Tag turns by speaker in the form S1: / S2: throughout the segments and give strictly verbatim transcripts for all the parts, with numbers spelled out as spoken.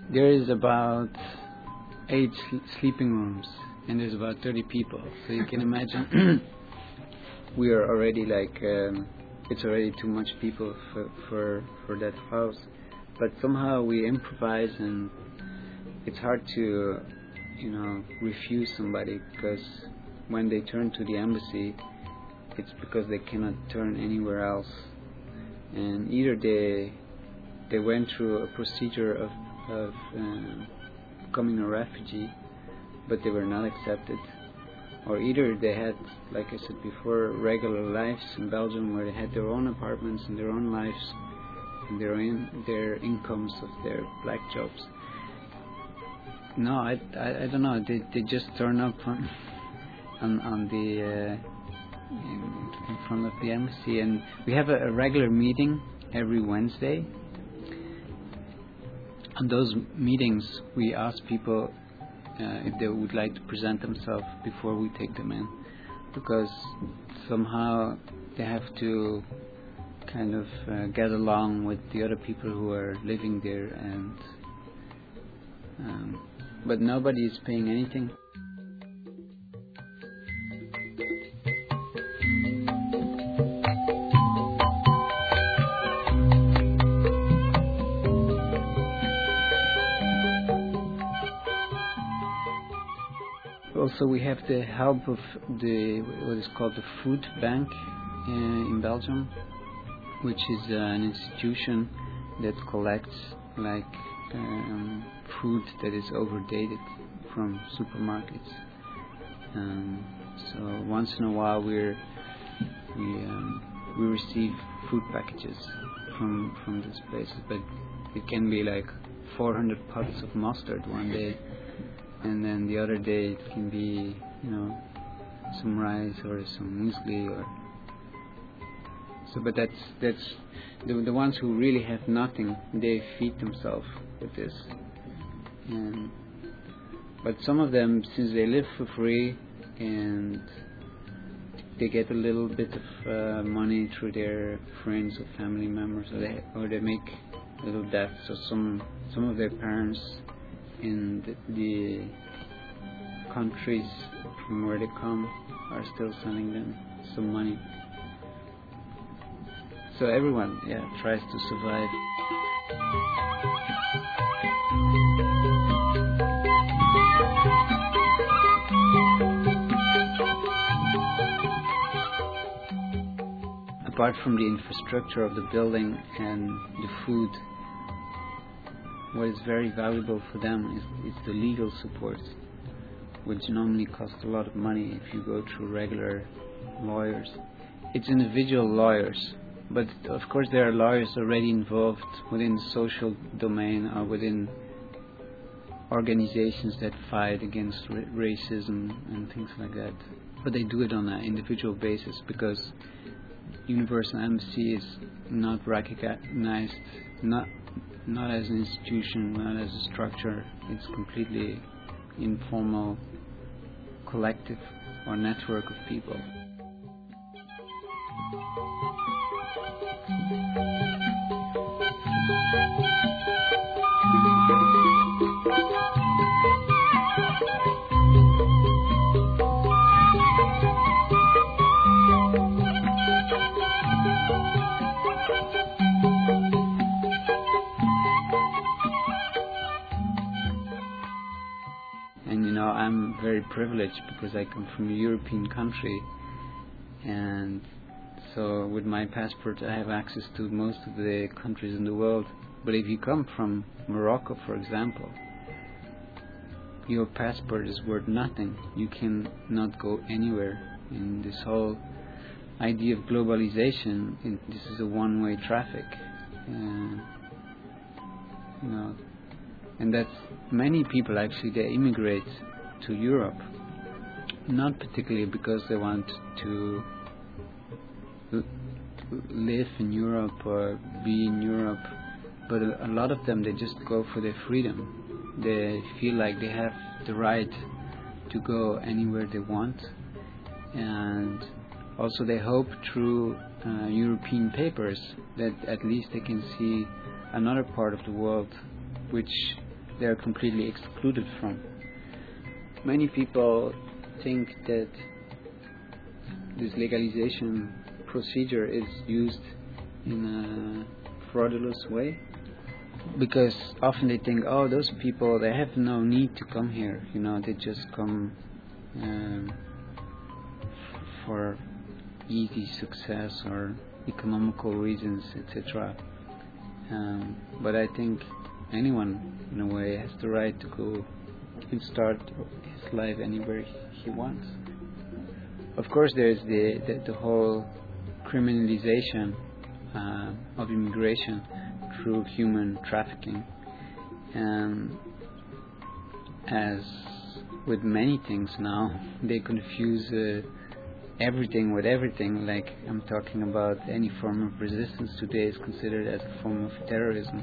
S1: There is about eight sl- sleeping rooms, and there's about thirty people. So you can imagine, we are already like um, it's already too much people for, for for that house. But somehow we improvise, and it's hard to, you know, refuse somebody, because when they turn to the embassy, it's because they cannot turn anywhere else, and either they they went through a procedure of of um, becoming a refugee, but they were not accepted, or either they had, like I said before, regular lives in Belgium where they had their own apartments and their own lives and their in, their incomes of their black jobs. No, I, I, I don't know. They they just turn up on on, on the uh, in, in front of the embassy, and we have a, a regular meeting every Wednesday. On those meetings, we ask people uh, if they would like to present themselves before we take them in, because somehow they have to kind of uh, get along with the other people who are living there, and um, but nobody is paying anything. Also, we have the help of the what is called the food bank uh, in Belgium, which is uh, an institution that collects like um, food that is overdated from supermarkets. Um, so once in a while, we're we um, we receive food packages from from these places, but it can be like four hundred pots of mustard one day. And then the other day it can be, you know, some rice or some muesli, or so. But that's that's the the ones who really have nothing. They feed themselves with this. And but some of them, since they live for free and they get a little bit of uh, money through their friends or family members, or they or they make little debts. So some some of their parents in the, the countries from where they come are still sending them some money. So everyone, yeah, tries to survive. Apart from the infrastructure of the building and the food, what is very valuable for them is, is the legal support, which normally costs a lot of money if you go through regular lawyers. It's individual lawyers, but of course there are lawyers already involved within the social domain or within organizations that fight against ra- racism and things like that. But they do it on an individual basis, because Universal Embassy is not recognized, not not as an institution, not as a structure. It's completely informal collective or network of people. And you know, I'm very privileged because I come from a European country, and so with my passport I have access to most of the countries in the world. But if you come from Morocco, for example, your passport is worth nothing. You can not go anywhere. In this whole idea of globalization, it, this is a one-way traffic. Uh, you know, and that's many people actually, they immigrate to Europe, not particularly because they want to l- live in Europe or be in Europe, but a, a lot of them, they just go for their freedom. They feel like they have the right to go anywhere they want, and also they hope through uh, European papers that at least they can see another part of the world which they are completely excluded from. Many people think that this legalization procedure is used in a fraudulent way, because often they think, oh, those people, they have no need to come here, you know, they just come um, for easy success or economical reasons, et cetera. Um, but I think anyone, in a way, has the right to go and start his life anywhere he wants. Of course, there's the the, the whole criminalization uh, of immigration through human trafficking, and as with many things now, they confuse uh, everything with everything. Like, I'm talking about any form of resistance today is considered as a form of terrorism.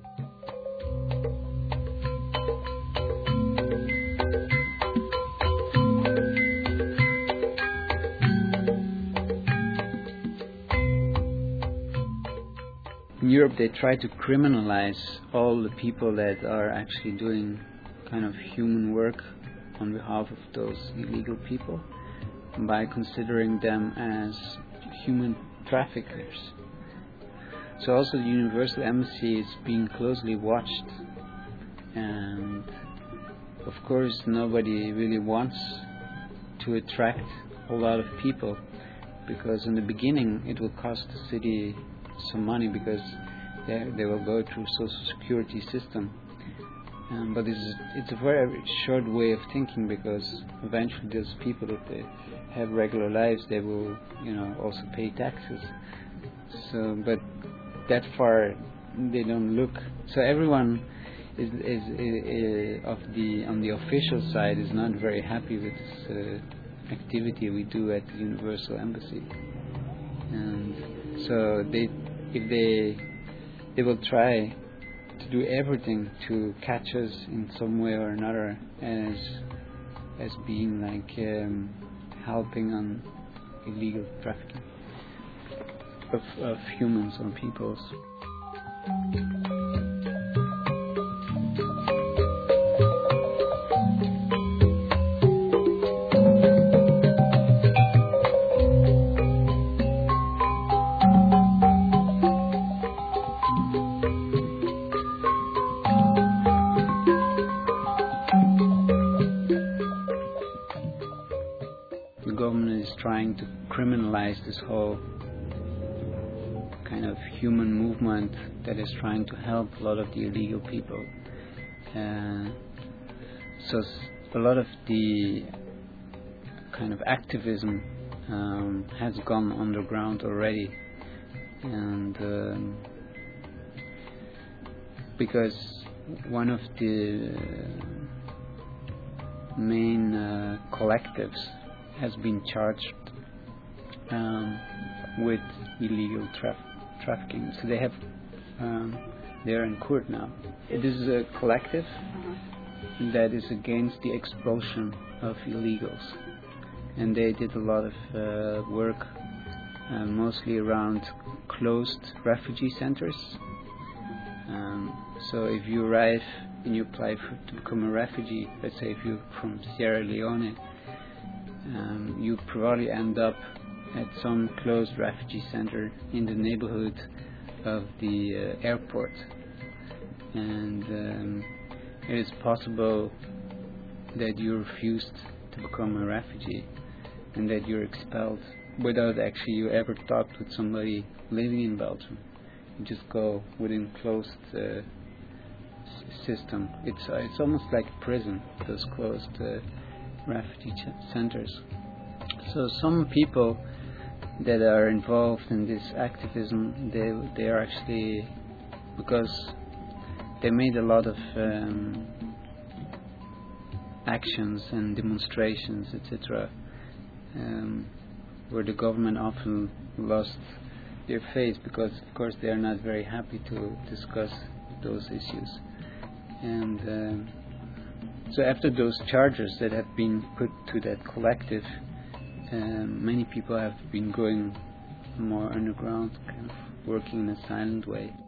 S1: In Europe, they try to criminalize all the people that are actually doing kind of human work on behalf of those illegal people, by considering them as human traffickers. So also the Universal Embassy is being closely watched, and of course nobody really wants to attract a lot of people, because in the beginning it will cost the city some money, because they, they will go through social security system. Um, but it's, it's a very short way of thinking, because eventually those people, if they have regular lives, they will, you know, also pay taxes. So, but that far they don't look. So everyone is, is, is, is of the on the official side is not very happy with this uh, activity we do at the Universal Embassy, and so they, if they, they will try to do everything to catch us in some way or another as as being like um, helping on illegal trafficking of, of humans or peoples. The government is trying to criminalize this whole kind of human movement that is trying to help a lot of the illegal people. Uh, so a lot of the kind of activism um, has gone underground already, and um, because one of the main uh, collectives has been charged um, with illegal traf- trafficking. So they have, um, they are in court now. This is a collective uh-huh. that is against the expulsion of illegals, and they did a lot of uh, work, uh, mostly around closed refugee centers. Um, so if you arrive and you apply for, to become a refugee, let's say if you're from Sierra Leone, Um, you probably end up at some closed refugee center in the neighborhood of the uh, airport, and um, it is possible that you refused to become a refugee and that you're expelled without actually you ever talked with somebody living in Belgium. You just go within closed uh, s- system. It's uh, it's almost like prison, those closed uh, refugee ch- centers. So some people that are involved in this activism, they they are actually, because they made a lot of um, actions and demonstrations, et cetera, um, where the government often lost their face, because of course they are not very happy to discuss those issues. And um, so after those charges that have been put to that collective, um, many people have been going more underground, kind of working in a silent way.